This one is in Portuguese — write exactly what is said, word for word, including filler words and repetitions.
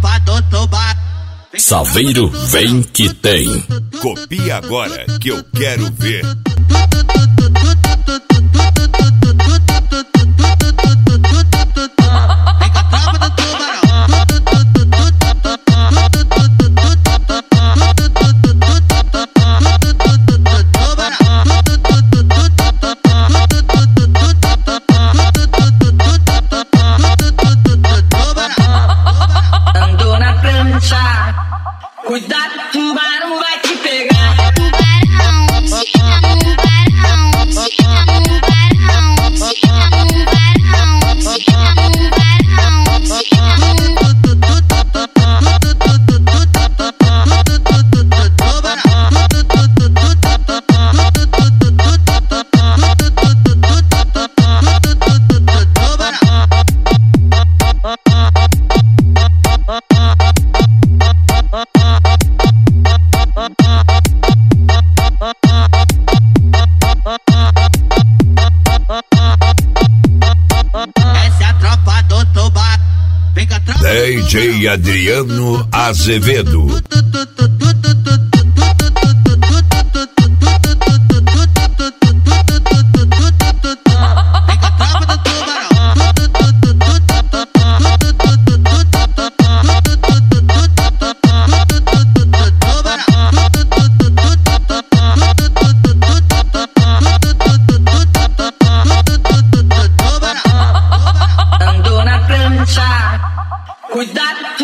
tropa do tubarão. Saveiro vem que tem. Copia agora que eu quero ver. Cuidado, tubarão vai te pegar. Essa é a tropa do tubarão. Vem com a tropa D J Adriano Azevedo. Andou na prancha. Cuidado.